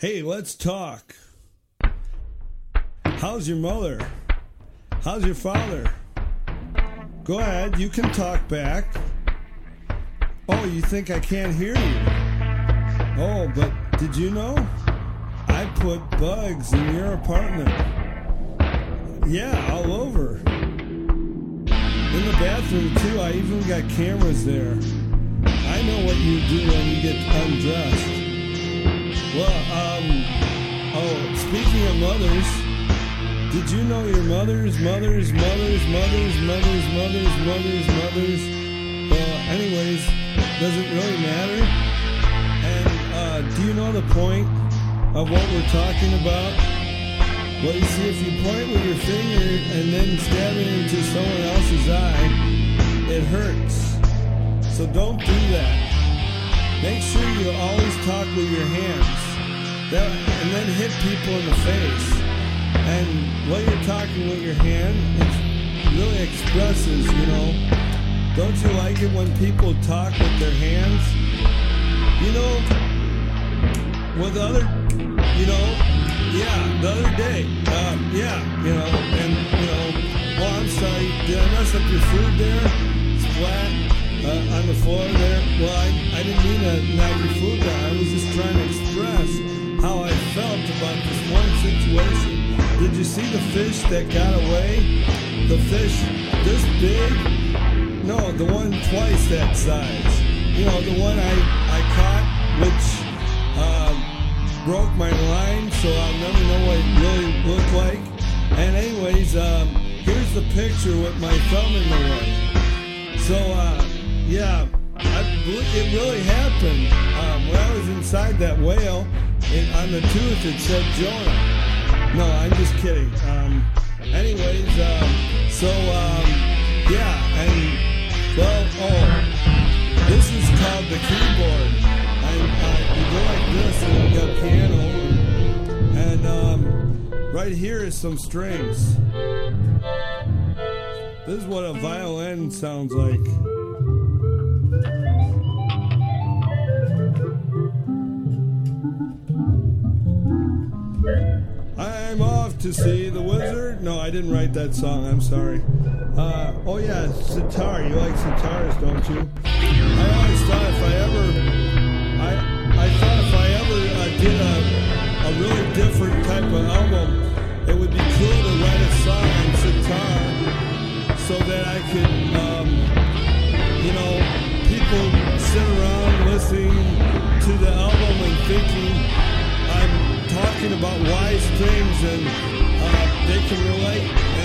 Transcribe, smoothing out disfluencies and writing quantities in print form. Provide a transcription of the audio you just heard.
Hey, let's talk. How's your mother? How's your father? Go ahead, you can talk back. Oh, you think I can't hear you? Oh, but did you know? I put bugs in your apartment. Yeah, all over. In the bathroom, too, I even got cameras there. I know what you do when you get undressed. Well, speaking of mothers, did you know your mothers? Well, anyways, does it really matter? And do you know the point of what we're talking about? Well, you see, if you point with your finger and then stab it into someone else's eye, it hurts. So don't do that. Make sure you always talk with your hands. And then hit people in the face. And while you're talking with your hand, it really expresses, you know. Don't you like it when people talk with their hands? You know, with other, you know, yeah, the other day, oh, I'm sorry, did I mess up your food there? It's flat on the floor there. Well, I didn't mean to knock your food down. I was just trying to express how I felt about this one situation. Did you see the fish that got away? The fish this big? No, the one twice that size. You know, the one I caught, which broke my line, so I'll never know what it really looked like. And anyways, here's the picture with my thumb in the way. So, yeah, it really happened. When I was inside that whale, on the tooth it said Jonah. No, I'm just kidding. Anyways, yeah, and, well, this is called the keyboard. You go like this, and you got piano, and right here is some strings. This is what a violin sounds like. I'm off to see the wizard. No, I didn't write that song. I'm sorry. Oh yeah, sitar. You like sitars, don't you? I always thought if I ever did a really different type of album, it would be cool to write a song on sitar so that I could, people sit around listening to the album and thinking I'm talking about wise things, and they can relate.